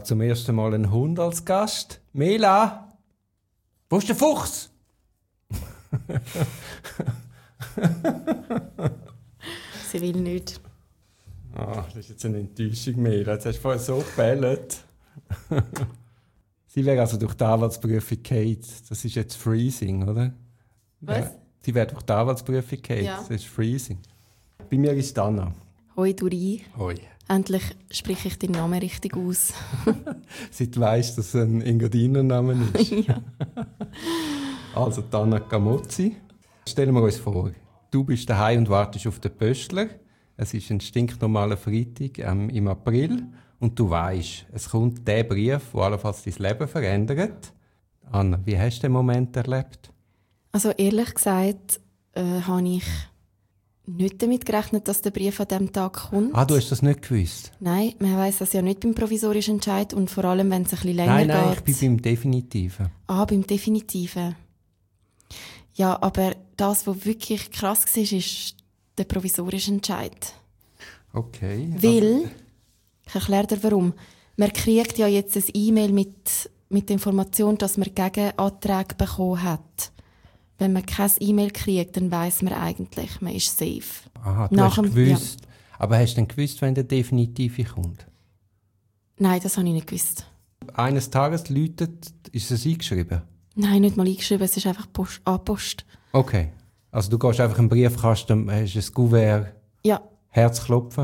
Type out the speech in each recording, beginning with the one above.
zum ersten Mal einen Hund als Gast. Mela, wo ist der Fuchs? Sie will nicht. Das ist jetzt eine Enttäuschung, Mela. Jetzt hast du vorher so gebellt. Sie wäre also durch die Anwaltsprüfung Kate. Das ist jetzt Freezing, oder? Was? Ja. Sie wäre durch die Anwaltsprüfung Kate. Ja. Das ist Freezing. Bei mir ist Anna. Hoi Duri. Hoi. Endlich spreche ich den Namen richtig aus. Seit du weißt, dass es ein Engadiner-Name ist. Ja. Also Anna Camozzi. Stellen wir uns vor, du bist daheim und wartest auf den Pöstler. Es ist ein stinknormaler Freitag im April und du weißt, es kommt der Brief, der allenfalls dein Leben verändert. Anna, wie hast du den Moment erlebt? Also ehrlich gesagt, habe ich nicht damit gerechnet, dass der Brief an diesem Tag kommt. Du hast das nicht gewusst? Nein, man weiss das ja nicht beim provisorischen Entscheid und vor allem, wenn es ein bisschen länger geht. Nein, ich bin beim Definitiven. Beim Definitiven. Ja, aber das, was wirklich krass war, ist der provisorische Entscheid. Okay. Weil, ich erkläre dir warum, man kriegt ja jetzt ein E-Mail mit der Information, dass man Gegenanträge bekommen hat. Wenn man kein E-Mail kriegt, dann weiss man eigentlich, man ist safe. Du hast gewusst. Ja. Aber hast du denn gewusst, wenn der Definitive kommt? Nein, das habe ich nicht gewusst. Eines Tages läutet, ist es eingeschrieben? Nein, nicht mal eingeschrieben, es ist einfach Post. Okay. Also du gehst einfach in den Briefkasten, hast ein Kuvert, ja. Herzklopfen?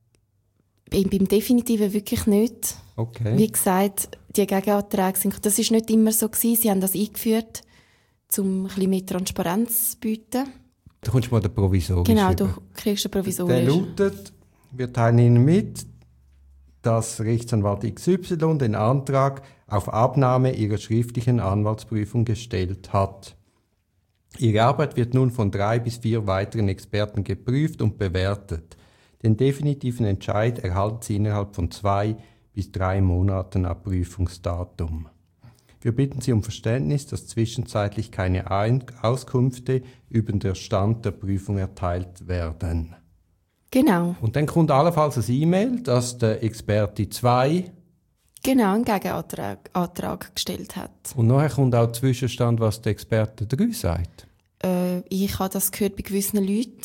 Beim Definitiven wirklich nicht. Okay. Wie gesagt, die Gegenanträge sind, das war nicht immer so gewesen. Sie haben das eingeführt, um ein bisschen mehr Transparenz zu bieten. Du kommst mal den Provisorisch. Genau, du kriegst den Provisorisch. Der lautet, wir teilen Ihnen mit, dass Rechtsanwalt XY den Antrag auf Abnahme Ihrer schriftlichen Anwaltsprüfung gestellt hat. Ihre Arbeit wird nun von 3 bis 4 weiteren Experten geprüft und bewertet. Den definitiven Entscheid erhalten Sie innerhalb von 2 bis 3 Monaten ab Prüfungsdatum. Wir bitten Sie um Verständnis, dass zwischenzeitlich keine Auskünfte über den Stand der Prüfung erteilt werden. Genau. Und dann kommt allenfalls ein E-Mail, dass der Experte 2 einen Gegenantrag gestellt hat. Und nachher kommt auch der Zwischenstand, was der Experte 3 sagt. Ich habe das gehört bei gewissen Leuten,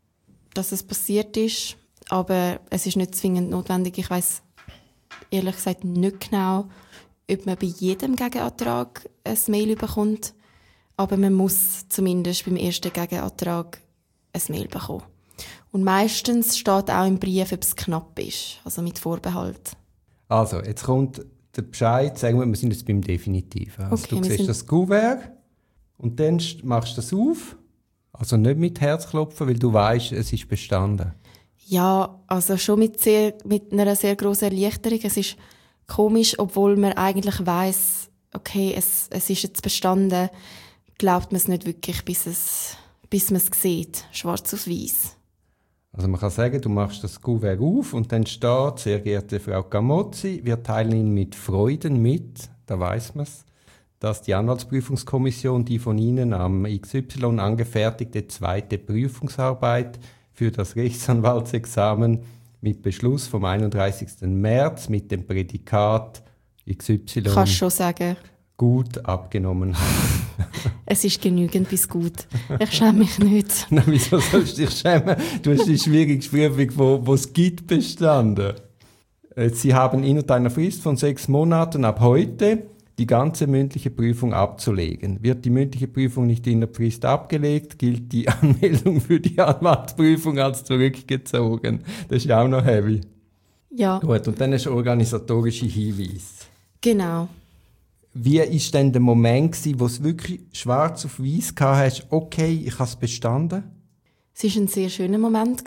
dass es passiert ist, aber es ist nicht zwingend notwendig. Ich weiss ehrlich gesagt nicht genau, ob man bei jedem Gegenantrag ein Mail bekommt, aber man muss zumindest beim ersten Gegenantrag ein Mail bekommen. Und meistens steht auch im Brief, ob es knapp ist, also mit Vorbehalt. Also, jetzt kommt der Bescheid, sagen wir sind jetzt beim Definitiven. Also Okay, du siehst das Kuvert und dann machst du das auf, also nicht mit Herzklopfen, weil du weißt, es ist bestanden. Ja, also schon mit einer sehr grossen Erleichterung. Es ist komisch, obwohl man eigentlich weiss, okay, es ist jetzt bestanden, glaubt man es nicht wirklich, bis man es sieht, schwarz auf weiß. Also man kann sagen, du machst das Kuvert auf und dann steht, sehr geehrte Frau Camozzi, wir teilen Ihnen mit Freuden mit, da weiss man es, dass die Anwaltsprüfungskommission die von Ihnen am XY angefertigte zweite Prüfungsarbeit für das Rechtsanwaltsexamen mit Beschluss vom 31. März mit dem Prädikat XY Kannst schon sagen. Gut abgenommen hat. Es ist genügend bis gut. Ich schäme mich nicht. Na, wieso sollst du dich schämen? Du hast die schwierigste Prüfung, die es gibt, bestanden. Sie haben innerhalb einer Frist von 6 Monaten ab heute die ganze mündliche Prüfung abzulegen. Wird die mündliche Prüfung nicht in der Frist abgelegt, gilt die Anmeldung für die Anwaltsprüfung als zurückgezogen. Das ist ja auch noch heavy. Ja. Gut, und dann hast du organisatorische Hinweise. Genau. Wie war denn der Moment, wo es wirklich schwarz auf weiß hast, okay, ich habe es bestanden? Es war ein sehr schöner Moment.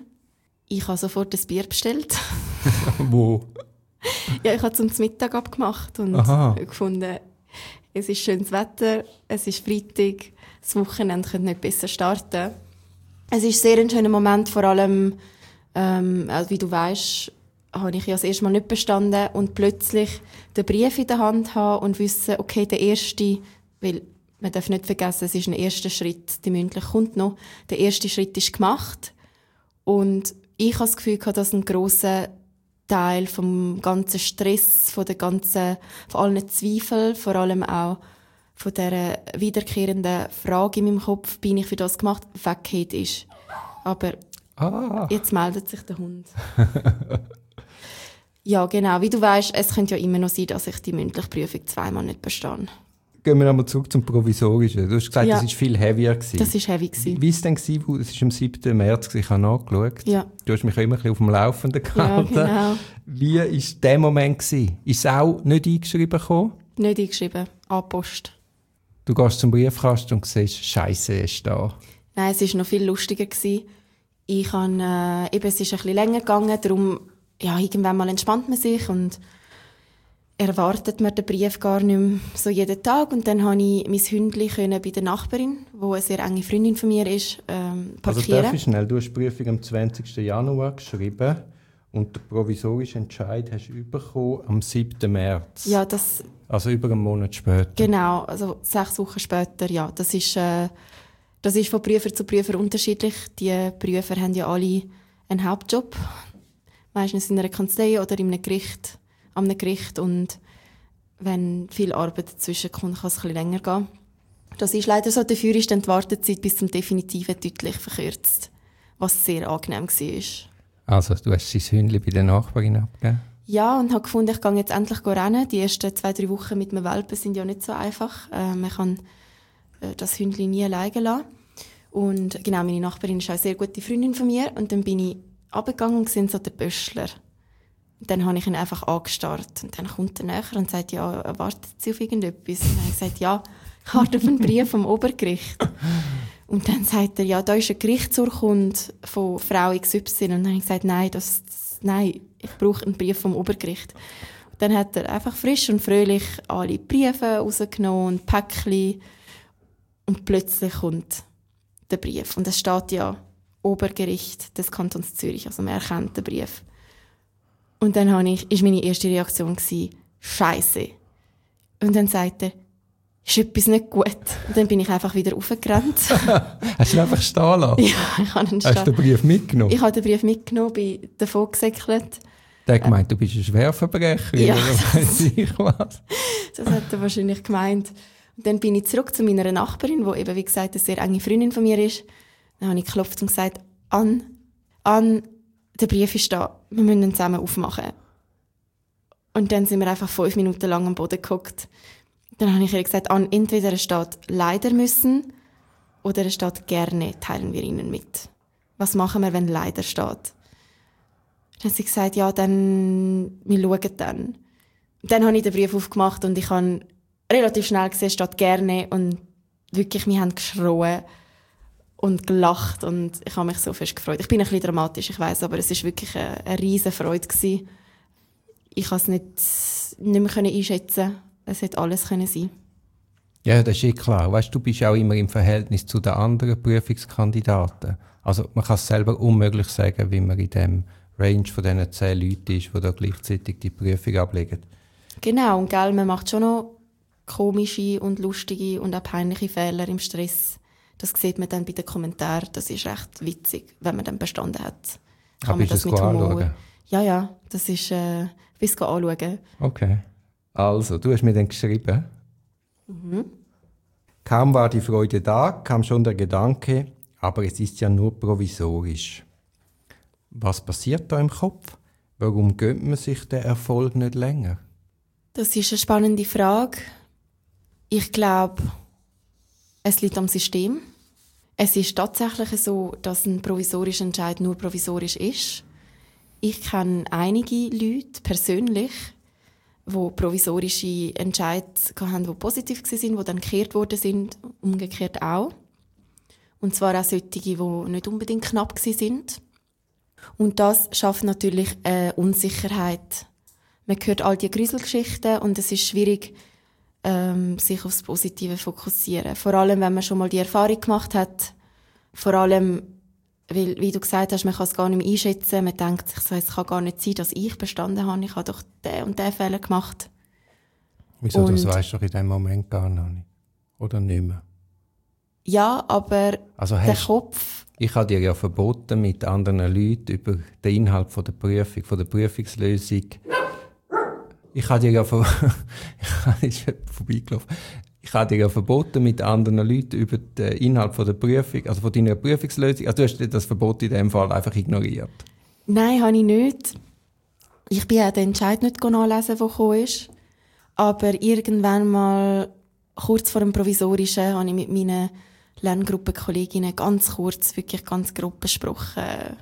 Ich habe sofort ein Bier bestellt. Wo? Ja, ich habe zum Mittag abgemacht und gefunden, es ist schönes Wetter, es ist Freitag, das Wochenende könnte nicht besser starten. Es ist sehr ein schöner Moment, vor allem, also wie du weisst, habe ich ja das erste Mal nicht bestanden und plötzlich den Brief in der Hand haben und wissen, okay, der erste, weil man darf nicht vergessen, es ist ein erster Schritt, die mündliche kommt noch, der erste Schritt ist gemacht und ich habe das Gefühl gehabt, dass ein grosser Teil vom ganzen Stress, von allen Zweifeln, vor allem auch von dieser wiederkehrenden Frage in meinem Kopf, bin ich für das gemacht, weggeht ist. Aber jetzt meldet sich der Hund. Ja, genau. Wie du weißt, es könnte ja immer noch sein, dass ich die mündliche Prüfung 2-mal nicht bestehe. Gehen wir nochmal zurück zum Provisorischen. Du hast gesagt, Ja. das war viel heavier gewesen. Das war heavy gewesen. Wie war es denn gewesen? Es war am 7. März, ich habe nachgeschaut. Ja. Du hast mich immer ein bisschen auf dem Laufenden gehalten. Ja, genau. Wie war der Moment gewesen? Ist es auch nicht eingeschrieben gekommen? Nicht eingeschrieben, an-Post. Du gehst zum Briefkasten und siehst, Scheiße ist da. Nein, es war noch viel lustiger gewesen. Es ist ein bisschen länger gegangen, darum, ja, irgendwann mal entspannt man sich und erwartet man den Brief gar nicht mehr so jeden Tag. Und dann konnte ich mein Hündchen bei der Nachbarin, die eine sehr enge Freundin von mir ist, parkieren. Also darf ich schnell, du hast die Prüfung am 20. Januar geschrieben und den provisorischen Entscheid hast du bekommen am 7. März. Ja, also über einen Monat später. Genau, also 6 Wochen später, ja. Das ist von Prüfer zu Prüfer unterschiedlich. Die Prüfer haben ja alle einen Hauptjob. Meistens in einer Kanzlei oder in einem Gericht, an einem Gericht. Und wenn viel Arbeit dazwischen kommt, kann es ein bisschen länger gehen. Das ist leider so. Dafür ist dann die Wartezeit bis zum Definitiven deutlich verkürzt. Was sehr angenehm war. Also, du hast dein Hündchen bei der Nachbarin abgegeben? Ja, und habe gefunden, ich gehe jetzt endlich rennen. Die ersten 2-3 Wochen mit einem Welpen sind ja nicht so einfach. Man kann das Hündchen nie alleine lassen. Und genau, meine Nachbarin ist auch eine sehr gute Freundin von mir. Und dann bin ich runtergegangen und gesehen so den Böschler. Und dann habe ich ihn einfach angestarrt. Und dann kommt er näher und sagt, ja, wartet Sie auf irgendetwas? Und dann habe ich gesagt, ja, ich warte auf einen Brief vom Obergericht. Und dann sagt er, ja, da ist eine Gerichtsurkunde von Frau XY. Und dann habe ich gesagt, nein, nein, ich brauche einen Brief vom Obergericht. Und dann hat er einfach frisch und fröhlich alle Briefe rausgenommen und Päckchen. Und plötzlich kommt der Brief. Und es steht ja Obergericht des Kantons Zürich. Also man erkennt den Brief. Und dann war meine erste Reaktion Scheisse. Und dann sagt er, ist etwas nicht gut. Und dann bin ich einfach wieder raufgerannt. Hast du ihn einfach stehen lassen? Ja, ich habe ihn stehen. Hast du den Brief mitgenommen? Ich habe den Brief mitgenommen, bin davon gesäckelt. Der hat gemeint, du bist ein Schwerverbrecherin Ja, oder weiss ich was. Das hat er wahrscheinlich gemeint. Und dann bin ich zurück zu meiner Nachbarin, die eben, wie gesagt, eine sehr enge Freundin von mir ist. Dann habe ich geklopft und gesagt, Ann, der Brief ist da, wir müssen ihn zusammen aufmachen. Und dann sind wir einfach 5 Minuten lang am Boden gehockt. Dann habe ich ihr gesagt, Ann, entweder es steht leider müssen oder es steht gerne, teilen wir Ihnen mit. Was machen wir, wenn leider steht? Dann hat sie gesagt, ja, dann, wir schauen dann. Dann habe ich den Brief aufgemacht und ich habe relativ schnell gesehen, es steht gerne und wirklich, wir haben geschrien und gelacht und ich habe mich so fest gefreut. Ich bin ein bisschen dramatisch, ich weiss, aber es war wirklich eine riesen Freude gewesen. Ich konnte es nicht mehr einschätzen. Es hätte alles können sein. Ja, das ist eh klar. Weißt, du bist auch immer im Verhältnis zu den anderen Prüfungskandidaten. Also man kann es selber unmöglich sagen, wie man in dem Range von diesen 10 Leuten ist, die da gleichzeitig die Prüfung ablegen. Genau, und gell, man macht schon noch komische und lustige und auch peinliche Fehler im Stress. Das sieht man dann bei den Kommentaren. Das ist recht witzig, wenn man dann bestanden hat. Kann man das mit Humor anschauen? Ja, das ist bis anschauen. Okay. Also, du hast mir dann geschrieben. Kaum war die Freude da, kam schon der Gedanke, aber es ist ja nur provisorisch. Was passiert da im Kopf? Warum gönnt man sich den Erfolg nicht länger? Das ist eine spannende Frage. Ich glaube, es liegt am System. Es ist tatsächlich so, dass ein provisorischer Entscheid nur provisorisch ist. Ich kenne einige Leute persönlich, die provisorische Entscheide hatten, die positiv waren, die dann gekehrt worden sind, umgekehrt auch. Und zwar auch solche, die nicht unbedingt knapp waren. Und das schafft natürlich eine Unsicherheit. Man hört all die Gruselgeschichten und es ist schwierig, sich aufs Positive zu fokussieren. Vor allem, wenn man schon mal die Erfahrung gemacht hat. Vor allem, weil, wie du gesagt hast, man kann es gar nicht mehr einschätzen. Man denkt sich so, es kann gar nicht sein, dass ich bestanden habe. Ich habe doch den und den Fehler gemacht. Wieso, das weisst du doch in dem Moment gar noch nicht? Oder nicht mehr? Ja, aber also der Kopf... Ich habe dir ja verboten, mit anderen Leuten über den Inhalt von der Prüfung, von der Prüfungslösung... Ich habe dir ja Ich habe dir ja verboten, mit anderen Leuten über den Inhalt von der Prüfung, also von deiner Prüfungslösung... Also du hast das Verbot in dem Fall einfach ignoriert. Nein, habe ich nicht. Ich bin auch den Entscheid nicht nachlesen, der gekommen ist. Aber irgendwann mal, kurz vor dem Provisorischen, habe ich mit meinen Lerngruppenkolleginnen ganz kurz, wirklich ganz grob besprochen.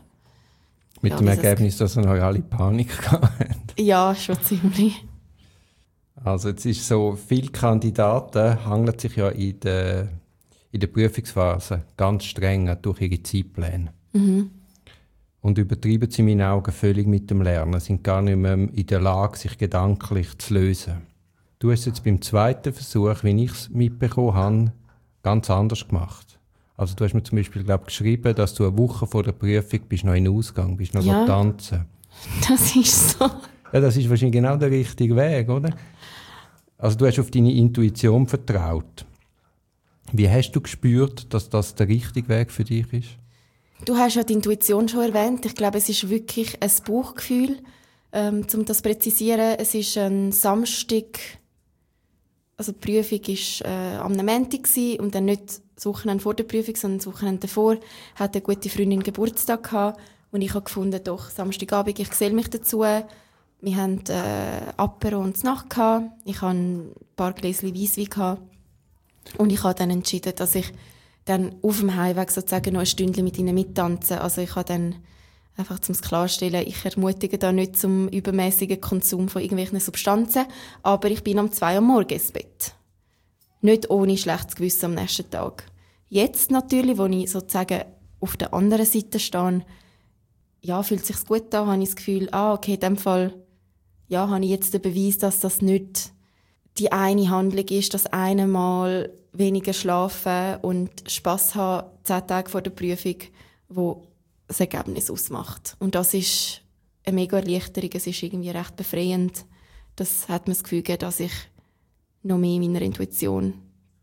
Mit dem Ergebnis, dass wir alle Panik hatten. Ja, schon ziemlich. Also jetzt ist so, viele Kandidaten hangeln sich ja in der Prüfungsphase ganz streng durch ihre Zeitpläne. Mhm. Und übertreiben sie in meinen Augen völlig mit dem Lernen, sind gar nicht mehr in der Lage, sich gedanklich zu lösen. Du hast jetzt beim zweiten Versuch, wie ich es mitbekommen habe, ganz anders gemacht. Also du hast mir zum Beispiel, glaube ich, geschrieben, dass du eine Woche vor der Prüfung bist noch in den Ausgang, bist noch tanzen. Das ist so. Ja, das ist wahrscheinlich genau der richtige Weg, oder? Also du hast auf deine Intuition vertraut. Wie hast du gespürt, dass das der richtige Weg für dich ist? Du hast ja die Intuition schon erwähnt. Ich glaube, es ist wirklich ein Bauchgefühl. Um das zu präzisieren, es ist ein Samstag, also die Prüfung war am Montag und dann nicht das Wochenende vor der Prüfung, sondern das Wochenende davor, hatte eine gute Freundin Geburtstag gehabt und ich habe gefunden, doch, Samstagabend, ich geselle mich dazu. Wir hatten Apero und Nacht gehabt. Ich hatte ein paar Gläschen Weisswein gehabt. Und ich habe dann entschieden, dass ich dann auf dem Heimweg sozusagen noch ein Stündchen mit ihnen mittanzen. Also ich habe dann einfach zum klarstellen, ich ermutige da nicht zum übermäßigen Konsum von irgendwelchen Substanzen, aber ich bin um 2 Uhr morgens ins Bett. Nicht ohne schlechtes Gewissen am nächsten Tag. Jetzt natürlich, wo ich sozusagen auf der anderen Seite stehe, ja, fühlt es sich gut an, habe ich das Gefühl, okay, in dem Fall, ja, habe ich jetzt den Beweis, dass das nicht die eine Handlung ist, das eine Mal weniger schlafen und Spass haben, 10 Tage vor der Prüfung, wo das Ergebnis ausmacht. Und das ist eine mega Erleichterung, es ist irgendwie recht befreiend. Das hat mir das Gefühl gegeben, dass ich noch mehr meiner Intuition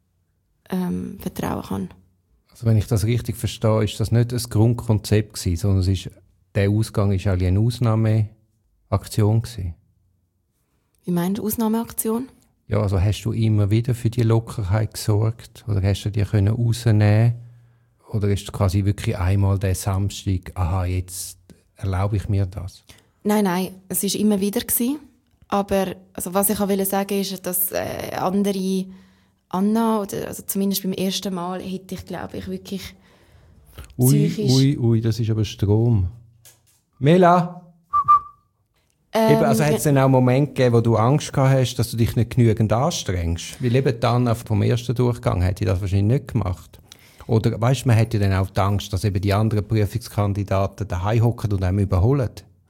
vertrauen kann. Also wenn ich das richtig verstehe, ist das nicht ein Grundkonzept gewesen, sondern der Ausgang war eine Ausnahmeaktion gewesen. Wie meinst du Ausnahmeaktion? Ja, also hast du immer wieder für die Lockerheit gesorgt? Oder hast du dir rausnehmen? Oder ist es quasi wirklich einmal der Samstag, jetzt erlaube ich mir das? Nein, es war immer wieder gewesen. Aber also was ich auch sagen wollte, ist, dass andere Anna, oder also zumindest beim ersten Mal, hätte ich, glaube ich, wirklich Ui, das ist aber Strom. Mela! Also hat es dann auch Momente gegeben, wo du Angst gehabt hast, dass du dich nicht genügend anstrengst? Weil eben dann vom ersten Durchgang hätte ich das wahrscheinlich nicht gemacht. Oder weißt, man hätte dann auch die Angst, dass eben die anderen Prüfungskandidaten daheim hocken und einem überholen.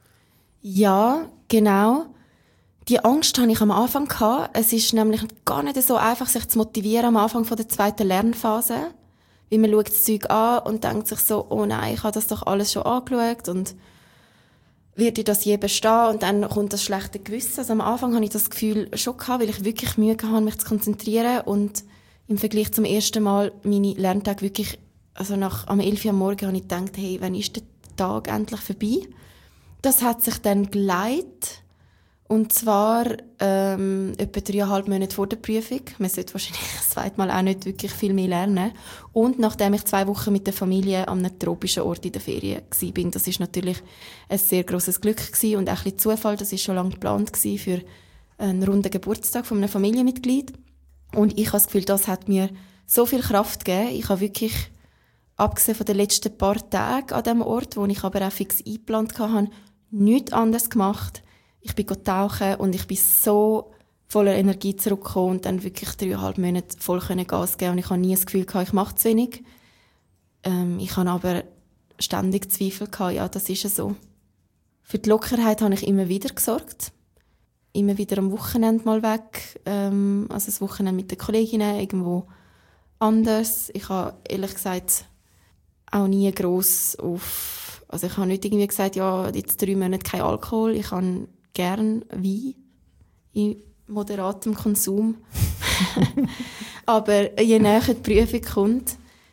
Ja, genau. Die Angst hatte ich am Anfang gehabt. Es ist nämlich gar nicht so einfach, sich zu motivieren am Anfang von der zweiten Lernphase. Weil man schaut das Zeug an und denkt sich so, oh nein, ich habe das doch alles schon angeschaut und wird ich das je bestehen? Und dann kommt das schlechte Gewissen. Also am Anfang hatte ich das Gefühl schon gehabt, weil ich wirklich Mühe hatte, mich zu konzentrieren und im Vergleich zum ersten Mal meine Lerntage wirklich, also am 11 Uhr am Morgen habe ich gedacht, hey, wann ist der Tag endlich vorbei? Das hat sich dann geleitet. Und zwar etwa 3,5 Monate vor der Prüfung. Man sollte wahrscheinlich das zweite Mal auch nicht wirklich viel mehr lernen. Und nachdem ich 2 Wochen mit der Familie an einem tropischen Ort in der Ferien war. Das ist natürlich ein sehr grosses Glück gewesen und auch ein bisschen Zufall. Das war schon lange geplant für einen runden Geburtstag von einem Familienmitglied. Und ich habe das Gefühl, das hat mir so viel Kraft gegeben. Ich habe wirklich, abgesehen von den letzten paar Tagen an diesem Ort, wo ich aber auch fix eingeplant hatte, nichts anderes gemacht. Ich bin tauchen und ich bin so voller Energie zurückgekommen und dann wirklich 3,5 Monate voll Gas geben. Und ich habe nie das Gefühl gehabt, ich mache zu wenig. Ich habe aber ständig Zweifel gehabt, ja, das ist so. Für die Lockerheit habe ich immer wieder gesorgt. Immer wieder am Wochenende mal weg. Also das Wochenende mit den Kolleginnen, irgendwo anders. Ich habe ehrlich gesagt auch nie gross also ich habe nicht irgendwie gesagt, ja, jetzt 3 Monate kein Alkohol. Ich habe gern Wein in moderatem Konsum. Aber je näher die Prüfung kommt,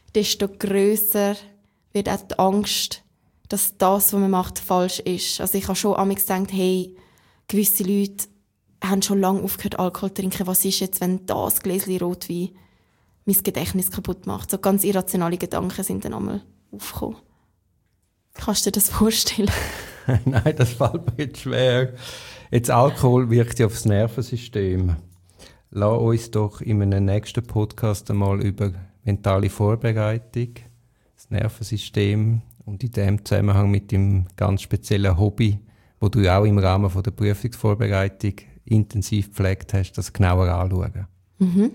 desto grösser wird auch die Angst, dass das, was man macht, falsch ist. Also ich habe schon manchmal gedacht, hey, gewisse Leute haben schon lange aufgehört, Alkohol zu trinken. Was ist jetzt, wenn das Gläschen Rotwein mein Gedächtnis kaputt macht? So ganz irrationale Gedanken sind dann einmal aufgekommen. Kannst du dir das vorstellen? Nein, das fällt mir jetzt schwer. Jetzt Alkohol wirkt ja aufs Nervensystem. Lass uns doch in einem nächsten Podcast einmal über mentale Vorbereitung, das Nervensystem und in dem Zusammenhang mit dem ganz speziellen Hobby, wo du auch im Rahmen von der Prüfungsvorbereitung intensiv gepflegt hast, das genauer anschauen. Mhm.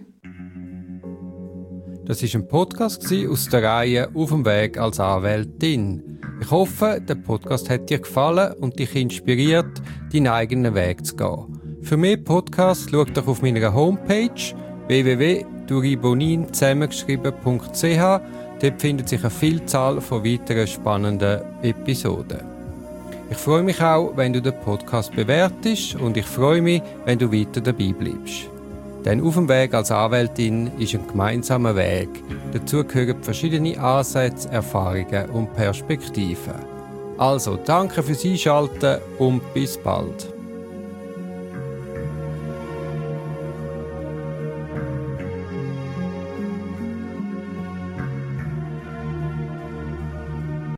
Das war ein Podcast aus der Reihe «Auf dem Weg als Anwältin». Ich hoffe, der Podcast hat dir gefallen und dich inspiriert, deinen eigenen Weg zu gehen. Für mehr Podcasts schau doch auf meiner Homepage www.duribonin zusammengeschrieben.ch. Dort findet sich eine Vielzahl von weiteren spannenden Episoden. Ich freue mich auch, wenn du den Podcast bewertest und ich freue mich, wenn du weiter dabei bleibst. Denn auf dem Weg als Anwältin ist ein gemeinsamer Weg. Dazu gehören verschiedene Ansätze, Erfahrungen und Perspektiven. Also, danke fürs Einschalten und bis bald.